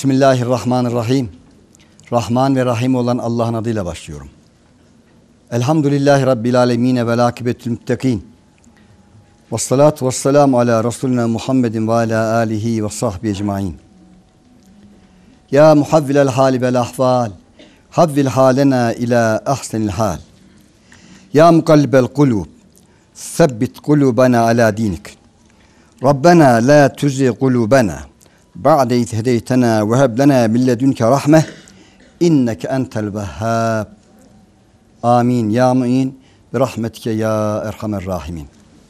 Bismillahirrahmanirrahim. Rahman ve Rahim olan Allah'ın adıyla başlıyorum. Elhamdülillahi Rabbil alemine vel akibetül müttekîn. Vessalatu vesselamu ala Resulina Muhammedin ve ala alihi ve sahbihi ecmaîn. Ya muhavvilel hali vel ahval, havvil halena ila ahsenil hal. Ya mukallibel kulub, sebbit kulubana ala dinik. Rabbena la tuzigh kulubana ba'de iz hedeytena ve heb lena min ledunke rahme inneke entel vehhab. Amin ya mu'in bi rahmetike ya erhamer rahimin.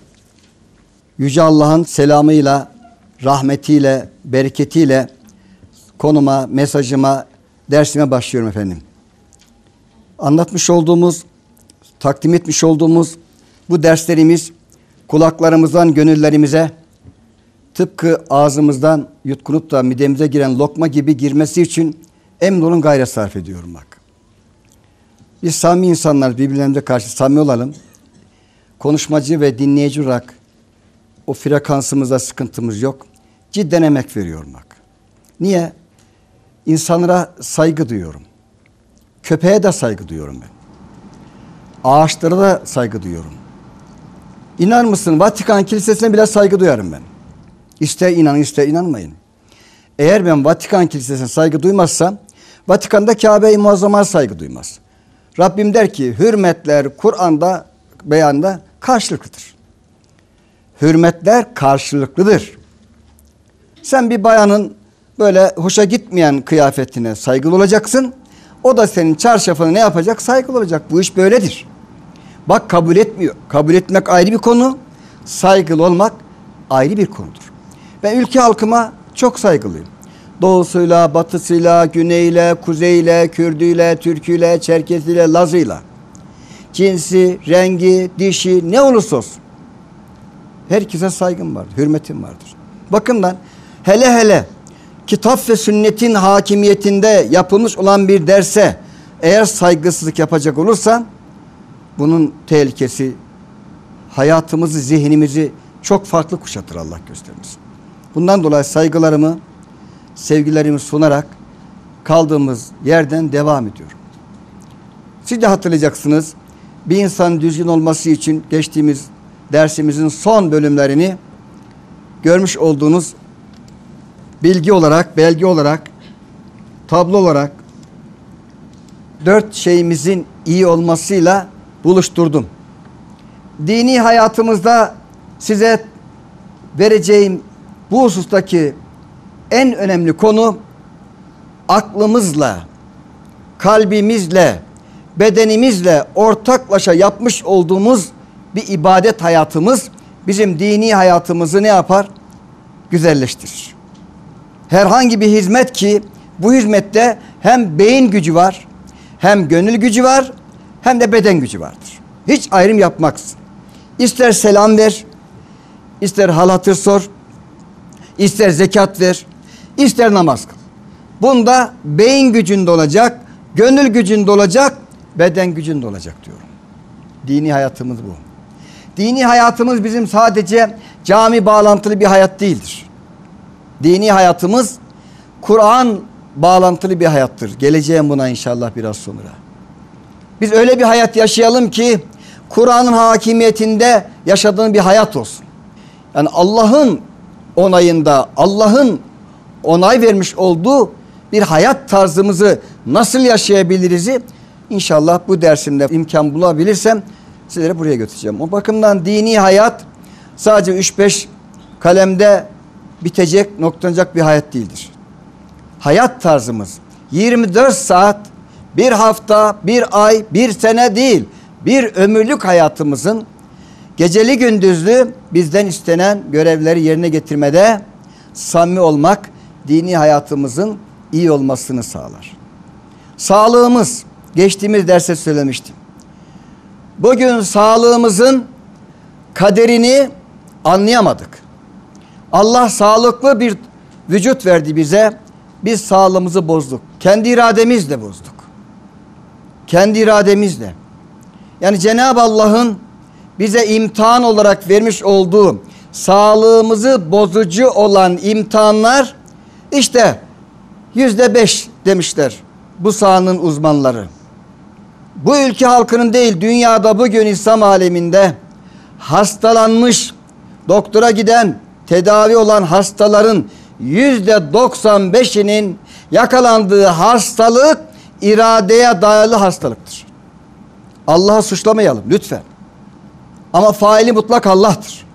Yüce Allah'ın selamıyla, rahmetiyle, bereketiyle konuma, mesajıma, dersime başlıyorum efendim. Anlatmış olduğumuz, takdim etmiş olduğumuz bu derslerimiz kulaklarımızdan gönüllerimize tıpkı ağzımızdan yutkunup da midemize giren lokma gibi girmesi için emin olun gayret sarf ediyorum bak. Biz samimi insanlar, birbirlerimize karşı samimi olalım. Konuşmacı ve dinleyici olarak o frekansımızda sıkıntımız yok. Cidden emek veriyorum bak. Niye? İnsanlara saygı duyuyorum. Köpeğe de saygı duyuyorum ben. Ağaçlara da saygı duyuyorum. İnar mısın? Vatikan Kilisesi'ne bile saygı duyarım ben. İster inanın ister inanmayın. Eğer ben Vatikan Kilisesi'ne saygı duymazsam Vatikan'da Kabe-i Muazzama'ya saygı duymaz. Rabbim der ki hürmetler Kur'an'da beyanda karşılıklıdır. Hürmetler karşılıklıdır. Sen bir bayanın böyle hoşa gitmeyen kıyafetine saygılı olacaksın. O da senin çarşafına ne yapacak? Saygılı olacak. Bu iş böyledir. Bak kabul etmiyor. Kabul etmek ayrı bir konu. Saygılı olmak ayrı bir konudur. Ben ülke halkıma çok saygılıyım. Doğusuyla, batısıyla, güneyle, kuzeyle, Kürdüyle, Türküyle, Çerkeziyle, Lazıyla. Cinsi, rengi, dişi ne olursa olsun. Herkese saygım vardır, hürmetim vardır. Bakın lan, hele kitap ve sünnetin hakimiyetinde yapılmış olan bir derse eğer saygısızlık yapacak olursan bunun tehlikesi hayatımızı, zihnimizi çok farklı kuşatır, Allah göstermesin. Bundan dolayı saygılarımı, sevgilerimi sunarak kaldığımız yerden devam ediyorum. Siz de hatırlayacaksınız. Bir insanın düzgün olması için geçtiğimiz dersimizin son bölümlerini görmüş olduğunuz bilgi olarak, belge olarak, tablo olarak 4 şeyimizin iyi olmasıyla buluşturdum. Dini hayatımızda size vereceğim bu husustaki en önemli konu aklımızla, kalbimizle, bedenimizle ortaklaşa yapmış olduğumuz bir ibadet hayatımız bizim dini hayatımızı ne yapar? Güzelleştirir. Herhangi bir hizmet ki bu hizmette hem beyin gücü var, hem gönül gücü var, hem de beden gücü vardır. Hiç ayrım yapmaksızın. İster selam ver, ister hal hatır sor, ister zekat ver, ister namaz kıl. Bunda beyin gücünde olacak, gönül gücünde olacak, beden gücünde olacak diyorum. Dini hayatımız bu. Dini hayatımız bizim sadece cami bağlantılı bir hayat değildir. Dini hayatımız Kur'an bağlantılı bir hayattır. Geleceğim buna inşallah biraz sonra. Biz öyle bir hayat yaşayalım ki Kur'an'ın hakimiyetinde yaşadığın bir hayat olsun. Yani Allah'ın onayında, Allah'ın onay vermiş olduğu bir hayat tarzımızı nasıl yaşayabiliriz'i inşallah bu dersimde imkan bulabilirsem sizlere buraya götüreceğim. O bakımdan dini hayat sadece 3-5 kalemde bitecek, noktalanacak bir hayat değildir. Hayat tarzımız 24 saat, bir hafta, bir ay, bir sene değil, bir ömürlük hayatımızın geceli gündüzlü bizden istenen görevleri yerine getirmede samimi olmak dini hayatımızın iyi olmasını sağlar. Sağlığımız, geçtiğimiz derste söylemiştim. Bugün sağlığımızın kaderini anlayamadık. Allah sağlıklı bir vücut verdi bize. Biz sağlığımızı bozduk. Kendi irademizle bozduk. Kendi irademizle. Yani Cenab-ı Allah'ın bize imtihan olarak vermiş olduğu sağlığımızı bozucu olan imtihanlar işte %5 demişler bu sahanın uzmanları. Bu ülke halkının değil, dünyada bugün İslam aleminde hastalanmış, doktora giden, tedavi olan hastaların %95'inin yakalandığı hastalık iradeye dayalı hastalıktır. Allah'ı suçlamayalım lütfen. Ama faili mutlak Allah'tır.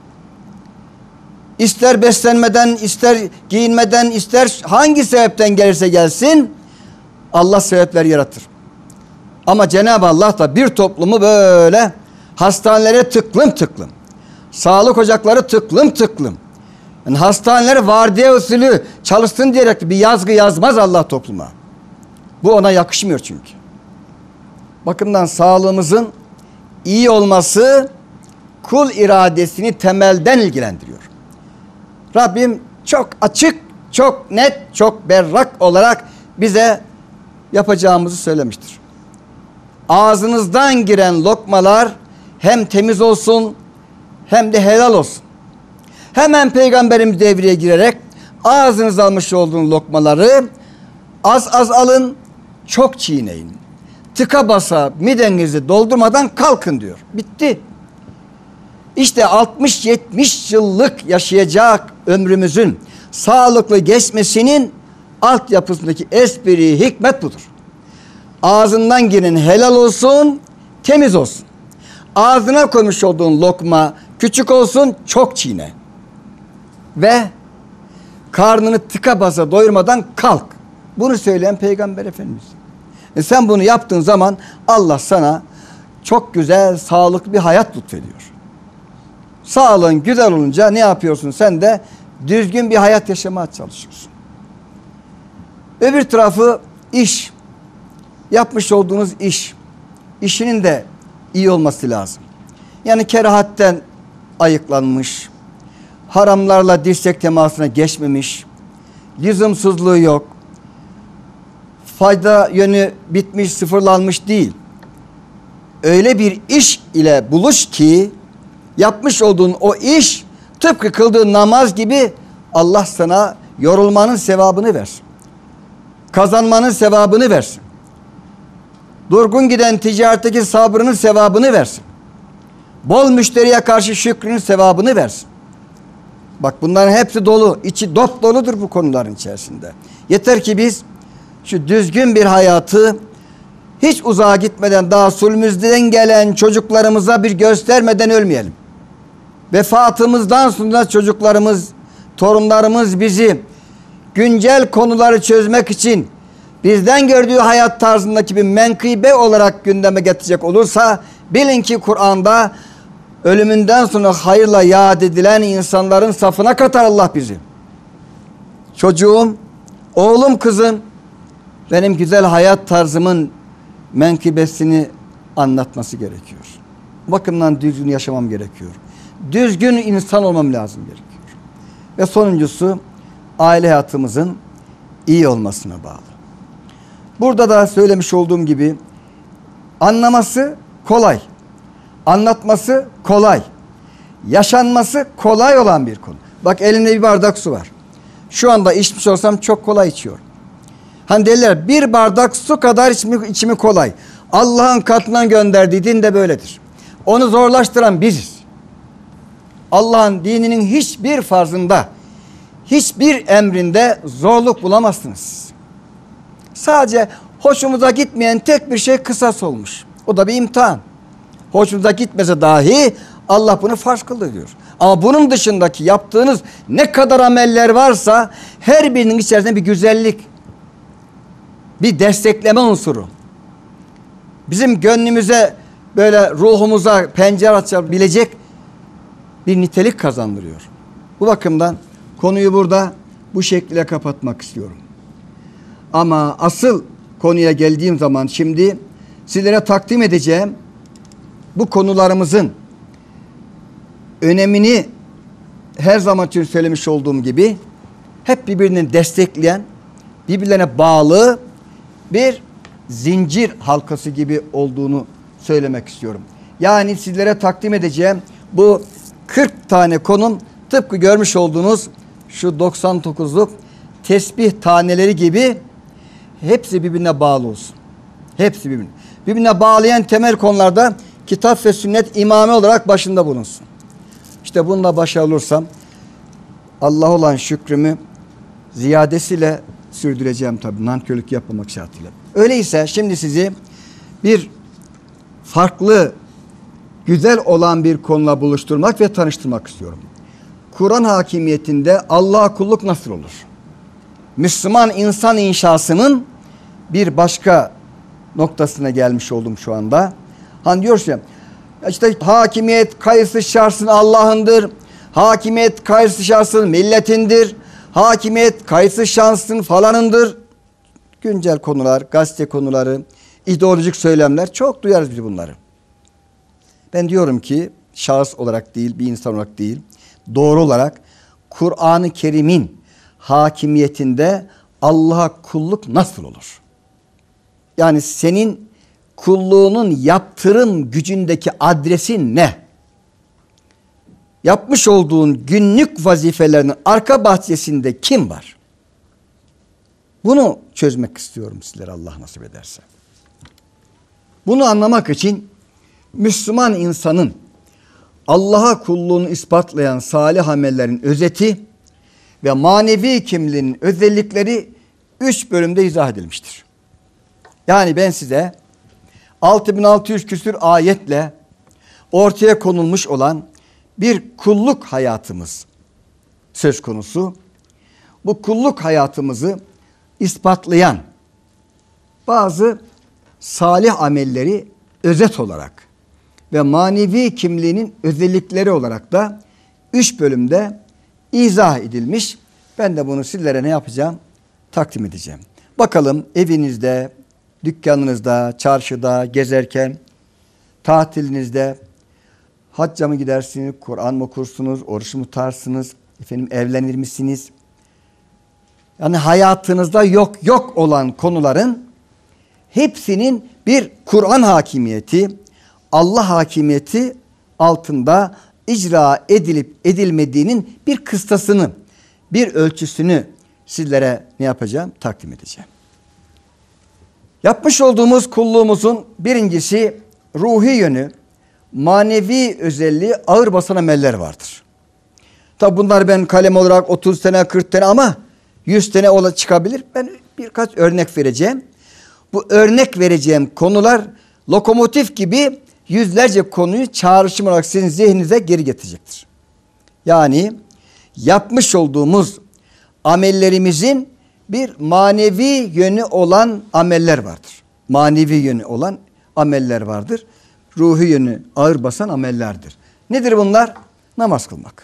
İster beslenmeden, ister giyinmeden, ister hangi sebepten gelirse gelsin, Allah sebepler yaratır. Ama Cenab-ı Allah da bir toplumu böyle hastanelere tıklım tıklım, sağlık ocakları tıklım tıklım, yani hastaneler vardiya usulü çalışsın diyerek bir yazgı yazmaz Allah topluma. Bu ona yakışmıyor çünkü. Bakımdan sağlığımızın iyi olması kul iradesini temelden ilgilendiriyor. Rabbim çok açık, çok net, çok berrak olarak bize yapacağımızı söylemiştir. Ağzınızdan giren lokmalar hem temiz olsun hem de helal olsun. Hemen Peygamberimiz devreye girerek ağzınıza almış olduğunuz lokmaları az az alın, çok çiğneyin. Tıka basa midenizi doldurmadan kalkın diyor. Bitti. İşte 60-70 yıllık yaşayacak ömrümüzün sağlıklı geçmesinin altyapısındaki espri, hikmet budur. Ağzından giren helal olsun, temiz olsun. Ağzına koymuş olduğun lokma küçük olsun, çok çiğne. Ve karnını tıka basa doyurmadan kalk. Bunu söyleyen Peygamber Efendimiz. Sen bunu yaptığın zaman Allah sana çok güzel, sağlıklı bir hayat lütfediyor. Sağlığın güzel olunca ne yapıyorsun? Sen de düzgün bir hayat yaşamaya çalışıyorsun. Öbür tarafı iş. Yapmış olduğunuz iş. İşinin de iyi olması lazım. Yani kerahatten ayıklanmış, haramlarla dirsek temasına geçmemiş, lüzumsuzluğu yok, fayda yönü bitmiş, sıfırlanmış değil. Öyle bir iş ile buluş ki yapmış olduğun o iş tıpkı kıldığın namaz gibi Allah sana yorulmanın sevabını versin. Kazanmanın sevabını versin. Durgun giden ticaretteki sabrının sevabını versin. Bol müşteriye karşı şükrünün sevabını versin. Bak bunların hepsi dolu. İçi dop doludur bu konuların içerisinde. Yeter ki biz şu düzgün bir hayatı hiç uzağa gitmeden daha sulümüzden gelen çocuklarımıza bir göstermeden ölmeyelim. Vefatımızdan sonra çocuklarımız, torunlarımız bizi güncel konuları çözmek için bizden gördüğü hayat tarzındaki bir menkıbe olarak gündeme getirecek olursa bilin ki Kur'an'da ölümünden sonra hayırla yad edilen insanların safına katar Allah bizi. Çocuğum, oğlum, kızım benim güzel hayat tarzımın menkıbesini anlatması gerekiyor. Bu bakımdan düzgün yaşamam gerekiyor. Düzgün insan olmam lazım gerekiyor. Ve sonuncusu aile hayatımızın iyi olmasına bağlı. Burada da söylemiş olduğum gibi anlaması kolay, anlatması kolay, yaşanması kolay olan bir konu. Bak elimde bir bardak su var. Şu anda içmiş olsam çok kolay içiyorum. Hani derler bir bardak su kadar içimi kolay. Allah'ın katından gönderdiği din de böyledir. Onu zorlaştıran biziz. Allah'ın dininin hiçbir farzında, hiçbir emrinde zorluk bulamazsınız. Sadece hoşumuza gitmeyen tek bir şey kısas olmuş. O da bir imtihan. Hoşumuza gitmese dahi Allah bunu farz kıldı diyor. Ama bunun dışındaki yaptığınız ne kadar ameller varsa her birinin içerisinde bir güzellik, bir destekleme unsuru. Bizim gönlümüze böyle ruhumuza pencere açabilecek bir nitelik kazandırıyor. Bu bakımdan konuyu burada bu şekilde kapatmak istiyorum. Ama asıl konuya geldiğim zaman şimdi sizlere takdim edeceğim bu konularımızın önemini her zaman için söylemiş olduğum gibi hep birbirini destekleyen, birbirlerine bağlı bir zincir halkası gibi olduğunu söylemek istiyorum. Yani sizlere takdim edeceğim bu 40 tane konum tıpkı görmüş olduğunuz şu 99'luk tesbih taneleri gibi hepsi birbirine bağlı olsun. Hepsi birbirine. Birbirine bağlayan temel konularda kitap ve sünnet imamı olarak başında bulunsun. İşte bununla başarılı olursam Allah'a olan şükrümü ziyadesiyle sürdüreceğim tabii. Nankörlük yapmamak şartıyla. Öyleyse şimdi sizi bir farklı, güzel olan bir konuyla buluşturmak ve tanıştırmak istiyorum. Kur'an hakimiyetinde Allah'a kulluk nasıl olur? Müslüman insan inşasının bir başka noktasına gelmiş oldum şu anda. Hani diyoruz ya, işte hakimiyet kayıtsız şartsın Allah'ındır. Hakimiyet kayıtsız şartsın milletindir. Hakimiyet kayıtsız şansın falanındır. Güncel konular, gazete konuları, ideolojik söylemler çok duyarız biz bunları. Ben diyorum ki şahıs olarak değil, bir insan olarak değil, doğru olarak Kur'an-ı Kerim'in hakimiyetinde Allah'a kulluk nasıl olur? Yani senin kulluğunun yaptırım gücündeki adresin ne? Yapmış olduğun günlük vazifelerinin arka bahçesinde kim var? Bunu çözmek istiyorum sizlere Allah nasip ederse. Bunu anlamak için Müslüman insanın Allah'a kulluğunu ispatlayan salih amellerin özeti ve manevi kimliğinin özellikleri 3 bölümde izah edilmiştir. Yani ben size 6600 küsür ayetle ortaya konulmuş olan bir kulluk hayatımız söz konusu. Bu kulluk hayatımızı ispatlayan bazı salih amelleri özet olarak ve manevi kimliğinin özellikleri olarak da 3 bölümde izah edilmiş. Ben de bunu sizlere ne yapacağım? Takdim edeceğim. Bakalım evinizde, dükkanınızda, çarşıda, gezerken, tatilinizde hacca mı gidersiniz, Kur'an mı okursunuz, oruç mu tutarsınız, evlenir misiniz? Yani hayatınızda yok olan konuların hepsinin bir Kur'an hakimiyeti, Allah hakimiyeti altında icra edilip edilmediğinin bir kıstasını, bir ölçüsünü sizlere ne yapacağım? Takdim edeceğim. Yapmış olduğumuz kulluğumuzun birincisi ruhi yönü, manevi özelliği ağır basan ameller vardır. Tabi bunlar ben kalem olarak 30 tane 40 tane ama 100 tane çıkabilir. Ben birkaç örnek vereceğim. Bu örnek vereceğim konular lokomotif gibi yüzlerce konuyu çağrışım olarak sizin zihninize geri getirecektir. Yani yapmış olduğumuz amellerimizin bir manevi yönü olan ameller vardır. Manevi yönü olan ameller vardır. Ruhi yönü ağır basan amellerdir. Nedir bunlar? Namaz kılmak.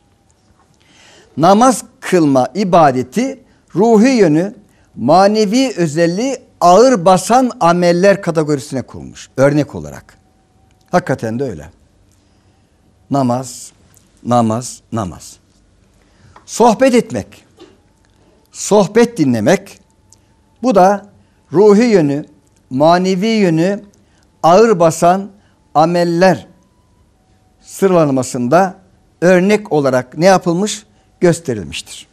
Namaz kılma ibadeti ruhi yönü, manevi özelliği ağır basan ameller kategorisine konmuş. Örnek olarak. Hakikaten de öyle. Namaz, namaz, namaz. Sohbet etmek, sohbet dinlemek, bu da ruhi yönü, manevi yönü ağır basan ameller sıralamasında örnek olarak ne yapılmış? Gösterilmiştir.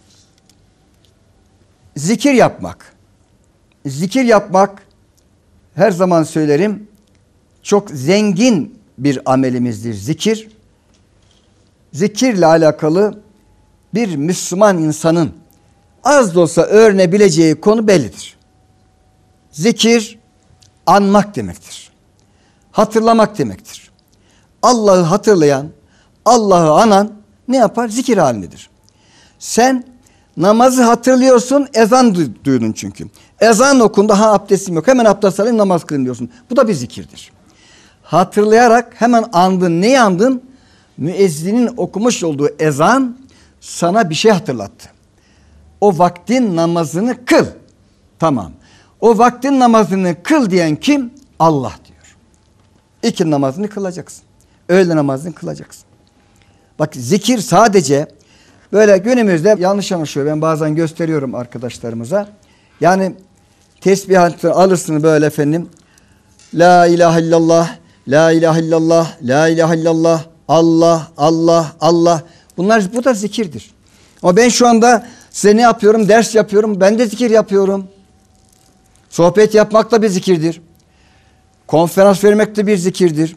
Zikir yapmak. Zikir yapmak her zaman söylerim çok zengin bir amelimizdir zikir. Zikirle alakalı bir Müslüman insanın az da olsa öğrenebileceği konu bellidir. Zikir anmak demektir. Hatırlamak demektir. Allah'ı hatırlayan, Allah'ı anan ne yapar? Zikir halindedir. Sen namazı hatırlıyorsun, ezan duydun çünkü. Ezan okundu, abdestim yok, hemen abdest alayım namaz kılayım diyorsun. Bu da bir zikirdir. Hatırlayarak hemen andın. Neyi andın? Müezzinin okumuş olduğu ezan sana bir şey hatırlattı. O vaktin namazını kıl. Tamam. O vaktin namazını kıl diyen kim? Allah diyor. İkindi namazını kılacaksın. Öğle namazını kılacaksın. Bak zikir sadece böyle günümüzde yanlış anlaşılıyor. Ben bazen gösteriyorum arkadaşlarımıza. Yani tesbihatını alırsın böyle efendim. La ilahe illallah, la ilahe illallah, la ilahe illallah, Allah, Allah, Allah. Bu da zikirdir. Ama ben şu anda size ne yapıyorum? Ders yapıyorum. Ben de zikir yapıyorum. Sohbet yapmak da bir zikirdir. Konferans vermek de bir zikirdir.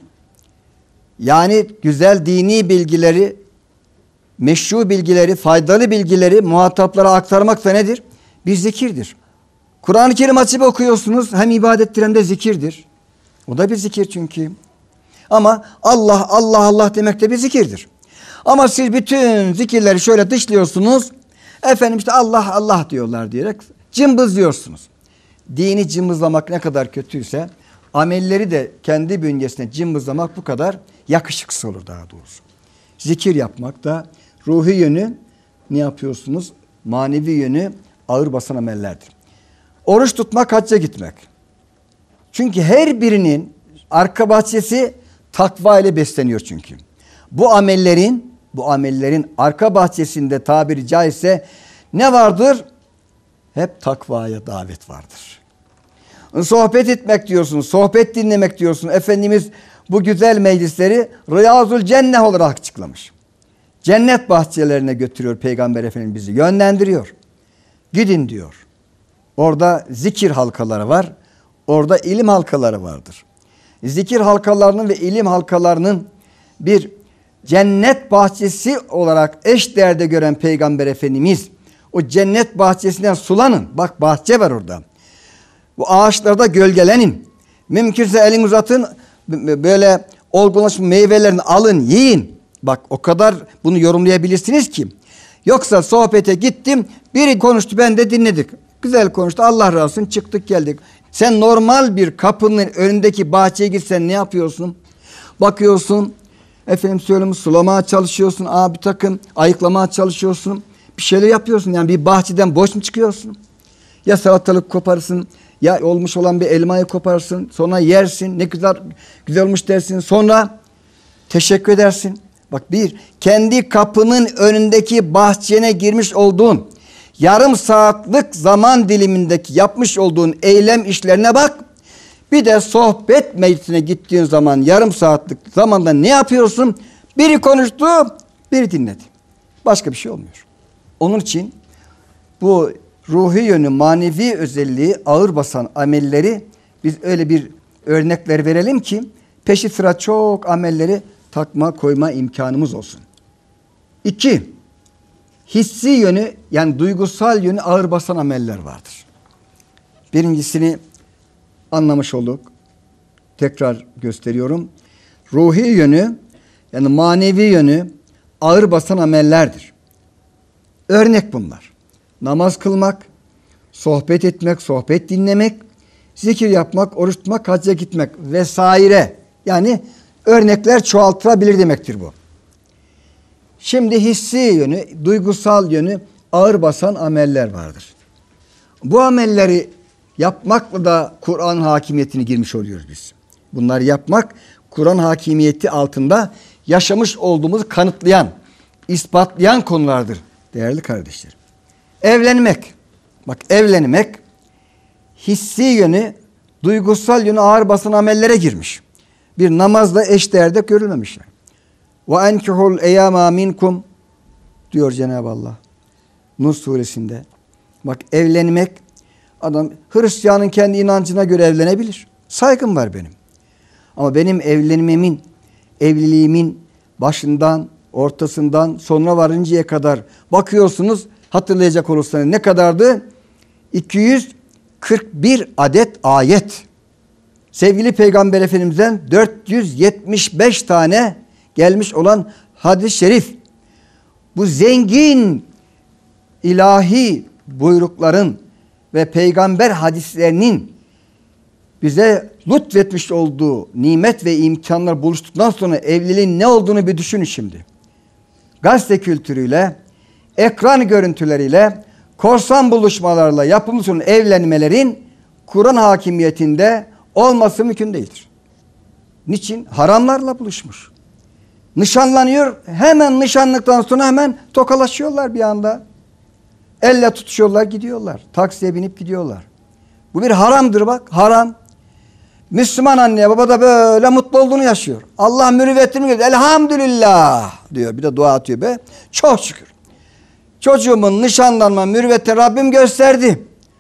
Yani güzel dini bilgileri, meşru bilgileri, faydalı bilgileri muhataplara aktarmak da nedir? Bir zikirdir. Kur'an-ı Kerim açıp okuyorsunuz, hem ibadettir hem de zikirdir. O da bir zikir çünkü. Ama Allah, Allah, Allah demek de bir zikirdir. Ama siz bütün zikirleri şöyle dışlıyorsunuz. Efendim işte Allah, Allah diyorlar diyerek cımbızlıyorsunuz. Dini cımbızlamak ne kadar kötüyse amelleri de kendi bünyesine cımbızlamak bu kadar yakışıksız olur daha doğrusu. Zikir yapmak da ruhi yönü ne yapıyorsunuz? Manevi yönü ağır basan amellerdir. Oruç tutmak, hacca gitmek. Çünkü her birinin arka bahçesi takva ile besleniyor çünkü. Bu amellerin arka bahçesinde tabiri caizse ne vardır? Hep takvaya davet vardır. Sohbet etmek diyorsunuz, sohbet dinlemek diyorsun. Efendimiz bu güzel meclisleri Riyazul Cenneh olarak açıklamış. Cennet bahçelerine götürüyor Peygamber Efendimiz, bizi yönlendiriyor. Gidin diyor. Orada zikir halkaları var. Orada ilim halkaları vardır. Zikir halkalarının ve ilim halkalarının bir cennet bahçesi olarak eşdeğerde gören Peygamber Efendimiz, o cennet bahçesinden sulanın. Bak bahçe var orada. Bu ağaçlarda gölgelenin. Mümkünse elin uzatın, böyle olgunlaşmış meyvelerini alın, yiyin. Bak o kadar bunu yorumlayabilirsiniz ki. Yoksa sohbete gittim, biri konuştu, ben de dinledik. Güzel konuştu, Allah razı olsun, çıktık geldik. Sen normal bir kapının önündeki bahçeye gitsen ne yapıyorsun? Bakıyorsun, efendim söyleyeyim, sulamaya çalışıyorsun, bir takım ayıklamaya çalışıyorsun. Bir şeyler yapıyorsun, yani bir bahçeden boş mu çıkıyorsun? Ya salatalık koparsın, ya olmuş olan bir elmayı koparsın, sonra yersin, ne güzel olmuş dersin, sonra teşekkür edersin. Bak kendi kapının önündeki bahçene girmiş olduğun yarım saatlik zaman dilimindeki yapmış olduğun eylem işlerine bak. Bir de sohbet meclisine gittiğin zaman yarım saatlik zamanda ne yapıyorsun? Biri konuştu, biri dinledi. Başka bir şey olmuyor. Onun için bu ruhi yönü, manevi özelliği ağır basan amelleri biz öyle bir örnekler verelim ki peşi sıra çok amelleri takma koyma imkanımız olsun. 2. Hissi yönü, yani duygusal yönü ağır basan ameller vardır. Birincisini anlamış olduk. Tekrar gösteriyorum. Ruhi yönü, yani manevi yönü ağır basan amellerdir. Örnek bunlar. Namaz kılmak, sohbet etmek, sohbet dinlemek, zikir yapmak, oruç tutmak, hacca gitmek vesaire. Yani örnekler çoğaltılabilir demektir bu. Şimdi hissi yönü, duygusal yönü ağır basan ameller vardır. Bu amelleri yapmakla da Kur'an hakimiyetine girmiş oluyoruz biz. Bunları yapmak Kur'an hakimiyeti altında yaşamış olduğumuzu kanıtlayan, ispatlayan konulardır değerli kardeşlerim. Evlenmek. Bak evlenmek hissi yönü, duygusal yönü ağır basan amellere girmiş. Bir namazla eşdeğerde görülmemişler. Ve enkihul eyyama minkum diyor Cenab-ı Allah Nur suresinde. Bak evlenmek, adam Hristiyanın kendi inancına göre evlenebilir. Saygım var benim. Ama benim evliliğimin başından, ortasından sonra varıncaya kadar bakıyorsunuz, hatırlayacak olursanız ne kadardı? 241 adet ayet. Sevgili Peygamber Efendimiz'den 475 tane gelmiş olan hadis-i şerif. Bu zengin ilahi buyrukların ve peygamber hadislerinin bize lütfetmiş olduğu nimet ve imkanlar buluştuktan sonra evliliğin ne olduğunu bir düşünün şimdi. Gazete kültürüyle, ekran görüntüleriyle, korsan buluşmalarla yapılmış olan evlenmelerin Kur'an hakimiyetinde olması mümkün değildir. Niçin? Haramlarla buluşmuş. Nişanlanıyor, hemen nişanlıktan sonra hemen tokalaşıyorlar bir anda. Elle tutuşuyorlar, gidiyorlar. Taksiye binip gidiyorlar. Bu bir haramdır bak, haram. Müslüman anne baba da böyle mutlu olduğunu yaşıyor. Allah mürüvvetini veriyor. Elhamdülillah diyor. Bir de dua atıyor be. Çok şükür. Çocuğumun nişanlanma mürüvveti Rabbim gösterdi.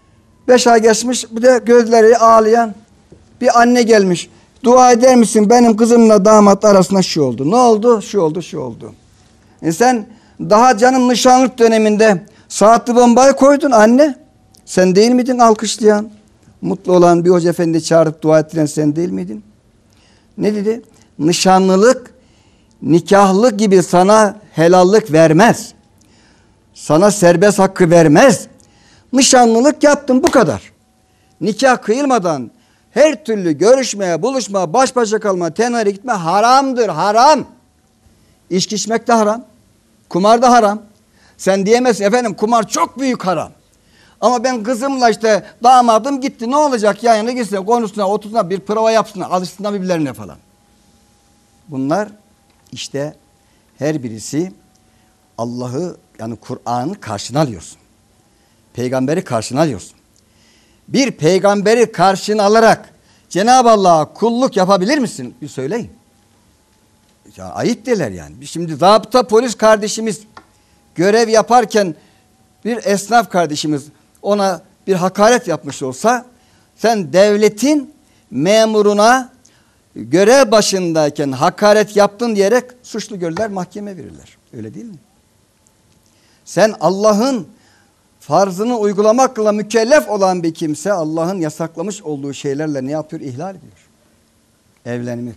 5 ay geçmiş, bir de gözleri ağlayan bir anne gelmiş. Dua eder misin, benim kızımla damat arasında şu oldu. Ne oldu? Şu oldu, şu oldu. Sen daha canım nişanlık döneminde saatli bombayı koydun anne. Sen değil miydin alkışlayan, mutlu olan, bir hoca efendi çağırıp dua ettiren sen değil miydin? Ne dedi? Nişanlılık, nikahlık gibi sana helallik vermez. Sana serbest hakkı vermez. Nişanlılık yaptın, bu kadar. Nikah kıyılmadan her türlü görüşmeye, buluşma, baş başa kalma, tenhare gitme haramdır, haram. İçki içmek de haram. Kumar da haram. Sen diyemezsin efendim kumar çok büyük haram. Ama ben kızımla işte damadım gitti, ne olacak, yan yana gitsin, konusuna, otursun, bir prova yapsınlar, alışsınlar birbirlerine falan. Bunlar işte her birisi Allah'ı, yani Kur'an'ı karşına alıyorsun. Peygamberi karşına alıyorsun. Bir peygamberi karşına alarak Cenab-ı Allah'a kulluk yapabilir misin? Bir söyleyin. Ya ayıp derler yani. Şimdi zabıta polis kardeşimiz görev yaparken bir esnaf kardeşimiz ona bir hakaret yapmış olsa, sen devletin memuruna görev başındayken hakaret yaptın diyerek suçlu görürler, mahkemeye verirler. Öyle değil mi? Sen Allah'ın farzını uygulamakla mükellef olan bir kimse Allah'ın yasaklamış olduğu şeylerle ne yapıyor? İhlal ediyor. Evlenmek.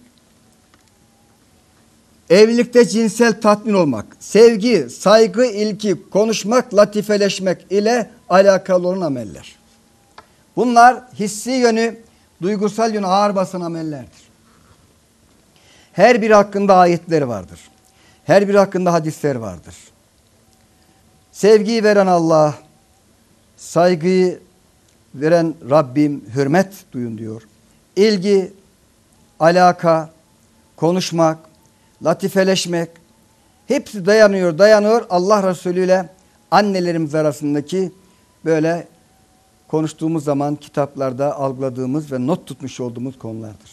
Evlilikte cinsel tatmin olmak, sevgi, saygı, ilgi, konuşmak, latifeleşmek ile alakalı olan ameller. Bunlar hissi yönü, duygusal yönü ağır basan amellerdir. Her biri hakkında ayetleri vardır. Her biri hakkında hadisler vardır. Sevgiyi veren Allah, saygıyı veren Rabbim, hürmet duyun diyor. İlgi, alaka, konuşmak, latifeleşmek, hepsi dayanıyor Allah Resulü ile annelerimiz arasındaki böyle konuştuğumuz zaman kitaplarda algıladığımız ve not tutmuş olduğumuz konulardır.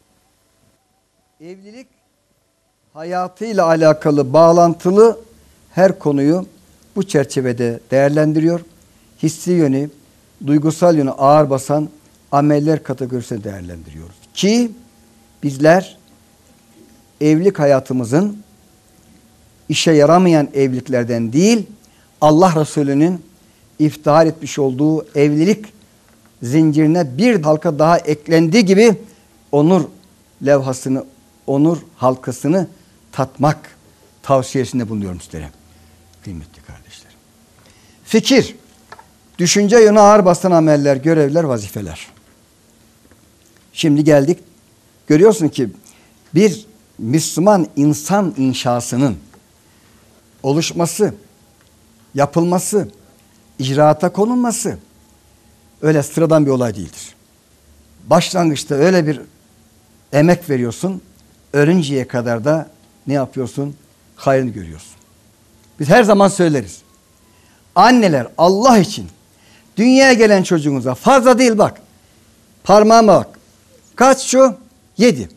Evlilik hayatıyla alakalı, bağlantılı her konuyu bu çerçevede değerlendiriyor. Hissi yönü, duygusal yönü ağır basan ameller kategorisine değerlendiriyoruz. Ki bizler evlilik hayatımızın işe yaramayan evliliklerden değil, Allah Resulü'nün iftihar etmiş olduğu evlilik zincirine bir halka daha eklendiği gibi onur levhasını, onur halkasını tatmak tavsiyesinde bulunuyorum sizlere. Kıymetli kardeşlerim. Fikir, düşünce yönü ağır basan ameller, görevler, vazifeler. Şimdi geldik. Görüyorsun ki bir Müslüman insan inşasının oluşması, yapılması, icraata konulması öyle sıradan bir olay değildir. Başlangıçta öyle bir emek veriyorsun, ölünceye kadar da ne yapıyorsun? Hayrını görüyorsun. Biz her zaman söyleriz. Anneler Allah için dünyaya gelen çocuğunuza fazla değil bak. Parmağıma bak. Kaç şu? 7.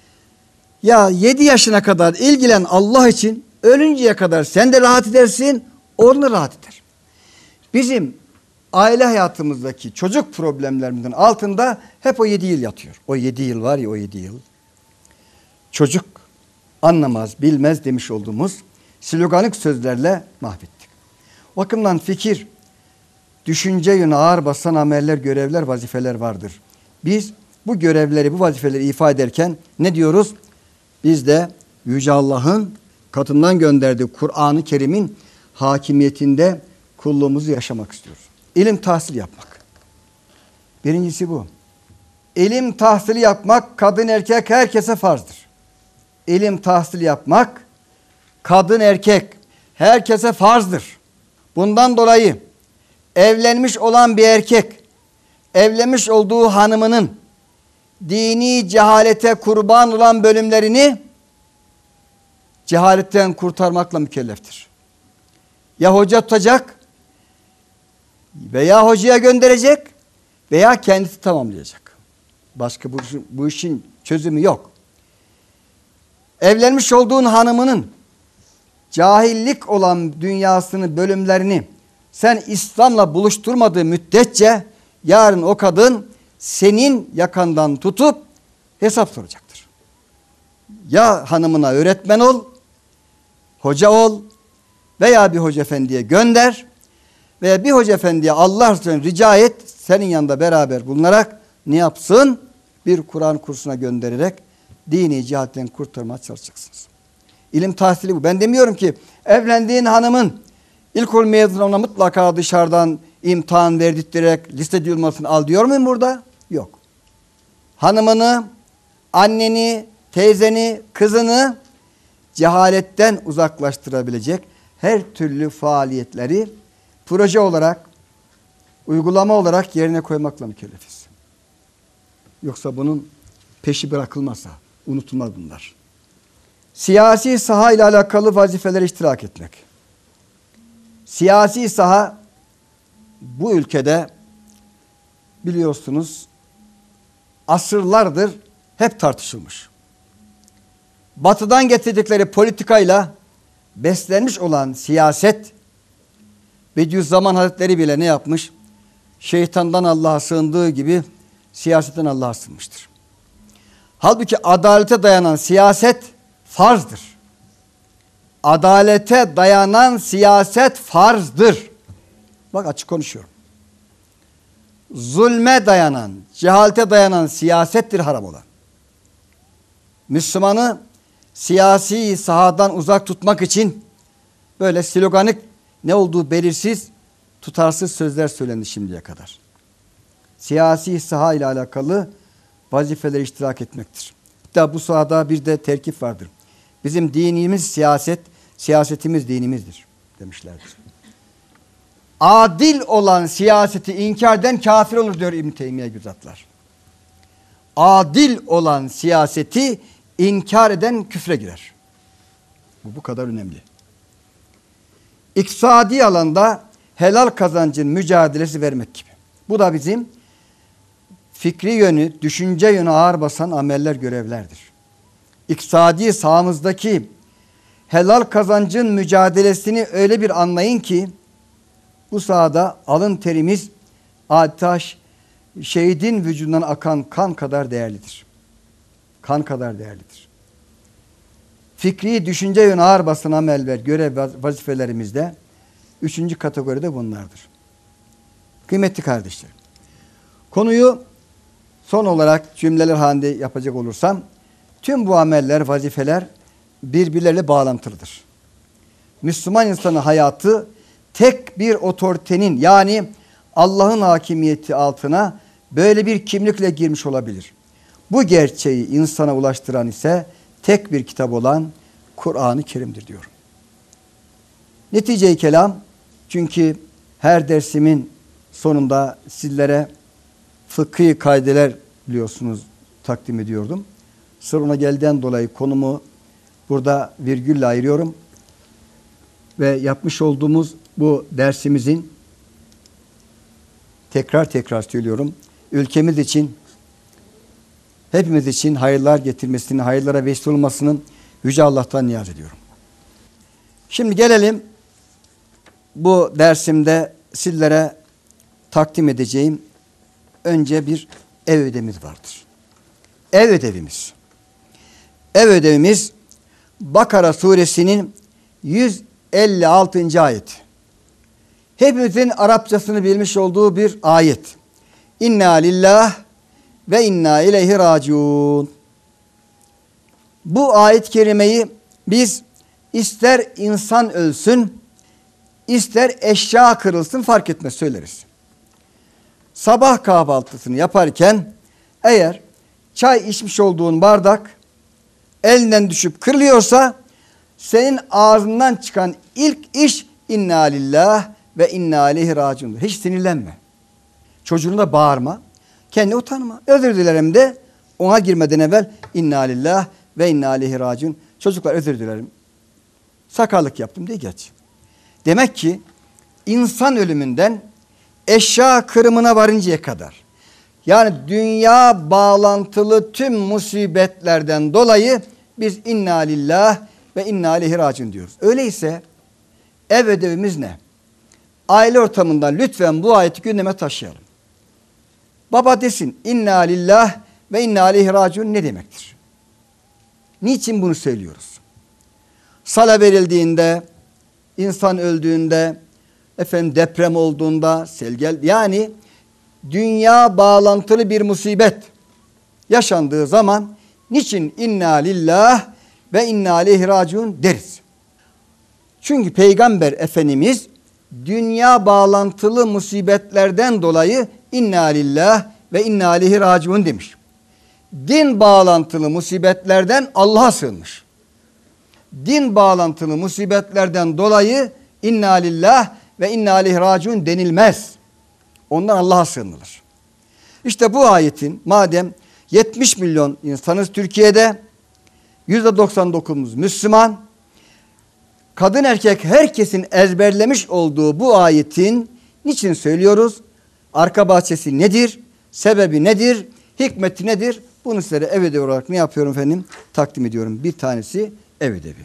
Ya 7 yaşına kadar ilgilen Allah için, ölünceye kadar sen de rahat edersin, onu rahat eder. Bizim aile hayatımızdaki çocuk problemlerimizin altında hep o 7 yıl yatıyor. O 7 yıl var ya, o 7 yıl. Çocuk anlamaz, bilmez demiş olduğumuz sloganik sözlerle mahvettik. O bakımdan fikir, düşünce yönü ağır basan ameller, görevler, vazifeler vardır. Biz bu görevleri, bu vazifeleri ifade ederken ne diyoruz? Biz de Yüce Allah'ın katından gönderdiği Kur'an-ı Kerim'in hakimiyetinde kulluğumuzu yaşamak istiyoruz. İlim tahsil yapmak. Birincisi bu. İlim tahsili yapmak kadın erkek herkese farzdır. İlim tahsil yapmak kadın erkek herkese farzdır. Bundan dolayı evlenmiş olan bir erkek evlenmiş olduğu hanımının dini cehalete kurban olan bölümlerini cehaletten kurtarmakla mükelleftir. Ya hoca tutacak veya hocaya gönderecek veya kendisi tamamlayacak. Başka bu işin çözümü yok. Evlenmiş olduğun hanımının cahillik olan dünyasını, bölümlerini sen İslam'la buluşturmadığı müddetçe yarın o kadın senin yakandan tutup hesap soracaktır. Ya hanımına öğretmen ol, hoca ol veya bir hoca efendiye gönder veya bir hoca efendiye Allah için rica et, senin yanında beraber bulunarak ne yapsın? Bir Kur'an kursuna göndererek dini cihatten kurtarmaya çalışacaksınız. İlim tahsili bu. Ben demiyorum ki evlendiğin hanımın ilkokul mezununa mutlaka dışarıdan imtihan verdirterek liste duyulmasını al diyor muyum burada? Yok. Hanımını, anneni, teyzeni, kızını cehaletten uzaklaştırabilecek her türlü faaliyetleri proje olarak, uygulama olarak yerine koymakla mükellefiz. Yoksa bunun peşi bırakılmazsa unutulmaz bunlar. Siyasi saha ile alakalı vazifelere iştirak etmek. Siyasi saha bu ülkede biliyorsunuz asırlardır hep tartışılmış. Batı'dan getirdikleri politikayla beslenmiş olan siyaset, Bediüzzaman Hazretleri bile ne yapmış? Şeytandan Allah'a sığındığı gibi siyasetten Allah'a sığınmıştır. Halbuki adalete dayanan siyaset farzdır. Adalete dayanan siyaset farzdır. Bak açık konuşuyorum. Zulme dayanan, cehalete dayanan siyasettir haram olan. Müslümanı siyasi sahadan uzak tutmak için böyle sloganik, ne olduğu belirsiz, tutarsız sözler söylendi şimdiye kadar. Siyasi saha ile alakalı vazifelere iştirak etmektir. Hatta bu sahada bir de terkip vardır. Bizim dinimiz siyaset, siyasetimiz dinimizdir demişlerdir. Adil olan siyaseti inkar eden kafir olur diyor İbn-i Teymiye Güzatlar. Adil olan siyaseti inkar eden küfre girer. Bu kadar önemli. İktisadi alanda helal kazancın mücadelesi vermek gibi. Bu da bizim fikri yönü, düşünce yönü ağır basan ameller, görevlerdir. İktisadi sahamızdaki helal kazancın mücadelesini öyle bir anlayın ki bu sahada alın terimiz adeta şehidin vücudundan akan kan kadar değerlidir. Kan kadar değerlidir. Fikri, düşünce yönü ağır basan amel ve görev vazifelerimizde 3. kategoride bunlardır. Kıymetli kardeşlerim, konuyu son olarak cümleler halinde yapacak olursam, tüm bu ameller, vazifeler birbirleriyle bağlantılıdır. Müslüman insanın hayatı tek bir otoritenin, yani Allah'ın hakimiyeti altına böyle bir kimlikle girmiş olabilir. Bu gerçeği insana ulaştıran ise tek bir kitap olan Kur'an-ı Kerim'dir diyorum. Netice-i kelam, çünkü her dersimin sonunda sizlere fıkhi kaideler biliyorsunuz takdim ediyordum. Sırf ona geldiğinden dolayı konumu burada virgülle ayırıyorum. Ve yapmış olduğumuz bu dersimizin tekrar söylüyorum, ülkemiz için, hepimiz için hayırlar getirmesini, hayırlara vesile olmasının Yüce Allah'tan niyaz ediyorum. Şimdi gelelim bu dersimde sizlere takdim edeceğim önce bir ev ödevimiz vardır. Ev ödevimiz. Ev ödevimiz Bakara suresinin 156. ayet. Hepimizin Arapçasını bilmiş olduğu bir ayet. İnna lillah ve inna ileyhi raciun. Bu ayet-i kerimeyi biz ister insan ölsün, ister eşya kırılsın fark etmez söyleriz. Sabah kahvaltısını yaparken eğer çay içmiş olduğun bardak elinden düşüp kırılıyorsa senin ağzından çıkan ilk iş inna lillah ve inna ileyhi raciun'dur. Hiç sinirlenme. Çocuğunu da bağırma. Kendine utanma. Özür dilerim de ona girmeden evvel inna lillah ve inna ileyhi raciun. Çocuklar özür dilerim. Sakarlık yaptım diye geç. Demek ki insan ölümünden eşya kırımına varıncaya kadar, yani dünya bağlantılı tüm musibetlerden dolayı biz inna lillah ve inna ileyhi raciun diyoruz. Öyleyse ev ödevimiz ne? Aile ortamında lütfen bu ayeti gündeme taşıyalım. Baba desin inna lillah ve inna aleyhi raciun ne demektir? Niçin bunu söylüyoruz? Sala verildiğinde, insan öldüğünde, deprem olduğunda, sel yani dünya bağlantılı bir musibet yaşandığı zaman niçin inna lillah ve inna aleyhi raciun deriz? Çünkü Peygamber Efendimiz dünya bağlantılı musibetlerden dolayı inna lillah ve inna aleyhi raciun demiş. Din bağlantılı musibetlerden Allah'a sığınmış. Din bağlantılı musibetlerden dolayı inna lillah ve inna aleyhi raciun denilmez. Ondan Allah'a sığınılır. İşte bu ayetin madem 70 milyon insanız Türkiye'de, %99'umuz Müslüman, kadın erkek herkesin ezberlemiş olduğu bu ayetin niçin söylüyoruz? Arka bahçesi nedir? Sebebi nedir? Hikmeti nedir? Bunu sizlere ev ödevi olarak ne yapıyorum efendim? Takdim ediyorum. Bir tanesi ev ödevi.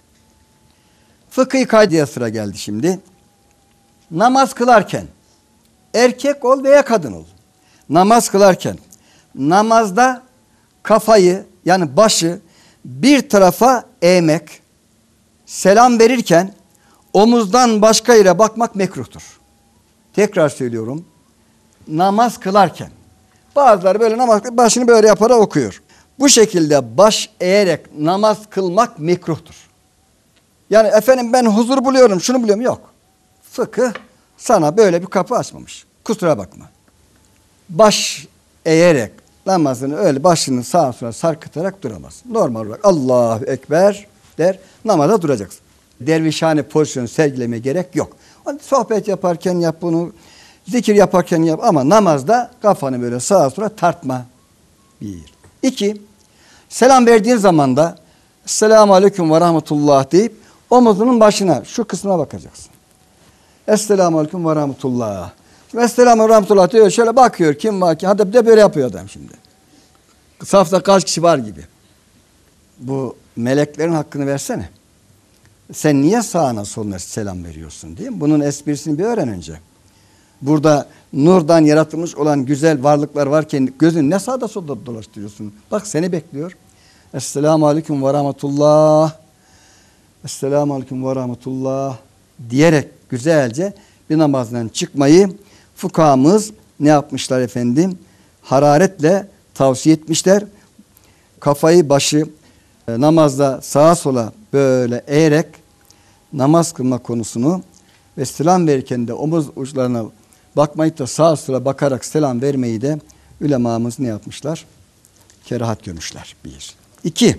Fıkhi kaydeye sıra geldi şimdi. Namaz kılarken erkek ol veya kadın ol. Namaz kılarken namazda kafayı yani başı bir tarafa eğmek, selam verirken omuzdan başka yere bakmak mekruhtur. Tekrar söylüyorum. Namaz kılarken bazıları böyle namaz başını böyle yaparak okuyor. Bu şekilde baş eğerek namaz kılmak mekruhtur. Yani ben huzur buluyorum, şunu buluyorum. Yok. Fıkıh sana böyle bir kapı açmamış. Kusura bakma. Baş eğerek namazını öyle başını sağa sola sarkıtarak duramaz. Normal olarak Allahu Ekber der, namaza duracaksın. Dervişhane pozisyonu sergilemeye gerek yok. Sohbet yaparken yap bunu, zikir yaparken yap ama namazda kafanı böyle sağa sola tartma. 1. 2. Selam verdiğin zaman da Esselamu Aleyküm ve Rahmetullah deyip omuzunun başına şu kısmına bakacaksın. Esselamu Aleyküm ve Rahmetullah. Esselamu ve Rahmetullah diyor, şöyle bakıyor kim var ki. Hadi bir de böyle yapıyor adam şimdi. Safta kaç kişi var gibi. Bu meleklerin hakkını versene. Sen niye sağına soluna selam veriyorsun değil mi? Bunun esprisini bir öğren önce. Burada nurdan yaratılmış olan güzel varlıklar varken gözün ne sağda solda dolaştırıyorsun? Bak seni bekliyor. Esselamu Aleyküm ve Rahmetullah. Esselamu Aleyküm ve Rahmetullah diyerek güzelce bir namazdan çıkmayı fukahamız ne yapmışlar efendim? Hararetle tavsiye etmişler. Kafayı başı namazda sağa sola böyle eğerek namaz kılma konusunu ve selam verirken de omuz uçlarına bakmayıp da sağa sola bakarak selam vermeyi de ulemamız ne yapmışlar? Kerahat görmüşler. 1. 2.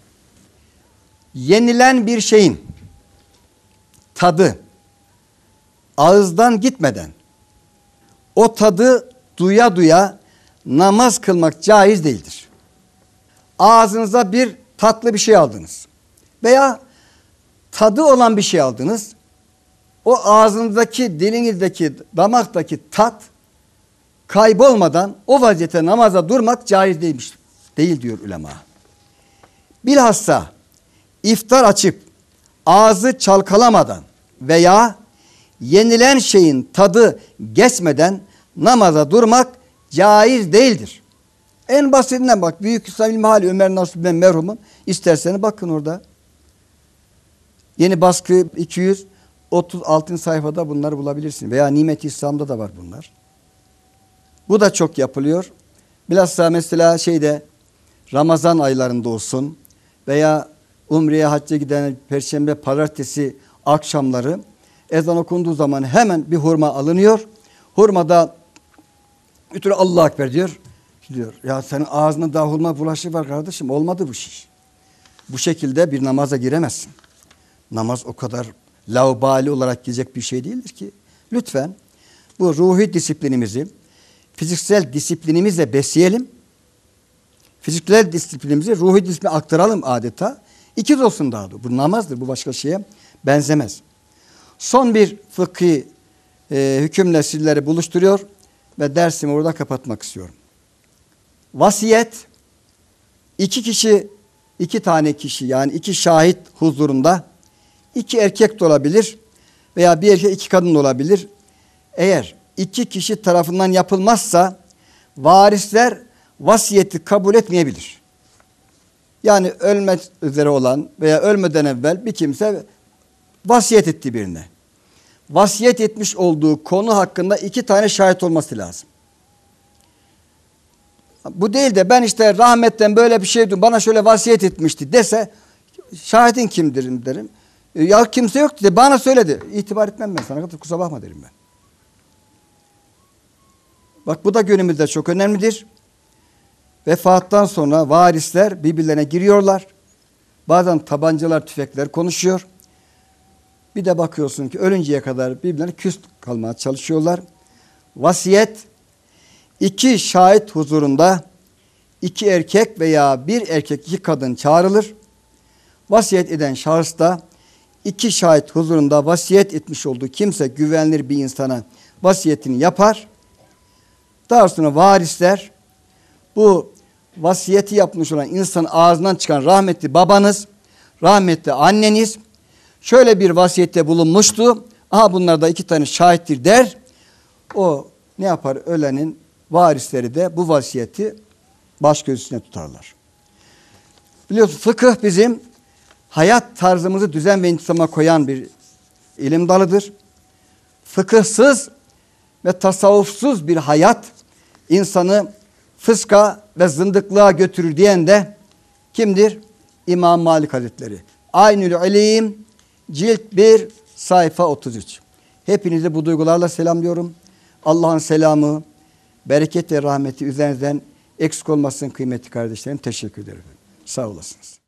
Yenilen bir şeyin tadı ağızdan gitmeden o tadı duya duya namaz kılmak caiz değildir. Ağzınıza bir tatlı bir şey aldınız veya tadı olan bir şey aldınız. O ağzınızdaki, dilinizdeki, damaktaki tat kaybolmadan o vaziyette namaza durmak caiz değil diyor ulema. Bilhassa iftar açıp ağzı çalkalamadan veya yenilen şeyin tadı geçmeden namaza durmak caiz değildir. En basitinden bak, Büyük İslam İlmihali Ömer Nasuh Ben merhumun, isterseniz bakın orada. Yeni baskı 236. sayfada bunları bulabilirsin. Veya Nimet-i İslam'da da var bunlar. Bu da çok yapılıyor. Bilhassa mesela Ramazan aylarında olsun veya Umre'ye, hacca giden Perşembe, Pazartesi akşamları ezan okunduğu zaman hemen bir hurma alınıyor. Hurmada ötürü Allahu Ekber diyor. Ya senin ağzına daha hurma bulaşı var kardeşim. Olmadı bu iş. Bu şekilde bir namaza giremezsin. Namaz o kadar laubali olarak gidecek bir şey değildir ki. Lütfen bu ruhi disiplinimizi fiziksel disiplinimizle besleyelim. Fiziksel disiplinimizi ruhi disipline aktaralım adeta. İkiz olsun daha da. Bu namazdır. Bu başka şeye benzemez. Son bir fıkhi hükümle sizleri buluşturuyor ve dersimi orada kapatmak istiyorum. Vasiyet iki tane kişi yani iki şahit huzurunda, iki erkek de olabilir veya bir erkek iki kadın da olabilir. Eğer iki kişi tarafından yapılmazsa varisler vasiyeti kabul etmeyebilir. Yani ölmek üzere olan veya ölmeden evvel bir kimse vasiyet etti birine. Vasiyet etmiş olduğu konu hakkında 2 tane şahit olması lazım. Bu değil de ben işte rahmetten böyle bir şey duydum, bana şöyle vasiyet etmişti dese, şahidin kimdir derim. Ya kimse yok dedi, bana söyledi. İtibar etmem ben sana, kusura bakma derim ben. Bak bu da günümüzde çok önemlidir. Vefattan sonra varisler birbirlerine giriyorlar. Bazen tabancalar, tüfekler konuşuyor. Bir de bakıyorsun ki ölünceye kadar birbirlerine küs kalmaya çalışıyorlar. Vasiyet 2 şahit huzurunda 2 erkek veya 1 erkek 2 kadın çağrılır. Vasiyet eden şahıs da 2 şahit huzurunda vasiyet etmiş olduğu kimse güvenilir bir insana vasiyetini yapar. Daha sonra varisler bu vasiyeti yapmış olan insanın ağzından çıkan rahmetli babanız, rahmetli anneniz şöyle bir vasiyette bulunmuştu. Aha bunlar da 2 tane şahittir der. O ne yapar? Ölenin varisleri de bu vasiyeti baş göz üstüne tutarlar. Biliyorsunuz fıkıh bizim hayat tarzımızı düzen ve intizama koyan bir ilim dalıdır. Fıkıhsız ve tasavvufsuz bir hayat insanı fıska ve zındıklığa götürür diyen de kimdir? İmam Malik Hazretleri. Aynül İlim cilt 1 sayfa 33. Hepinizi bu duygularla selamlıyorum. Allah'ın selamı, bereket ve rahmeti üzerinizden eksik olmasın kıymetli kardeşlerim. Teşekkür ederim. Sağ olasınız.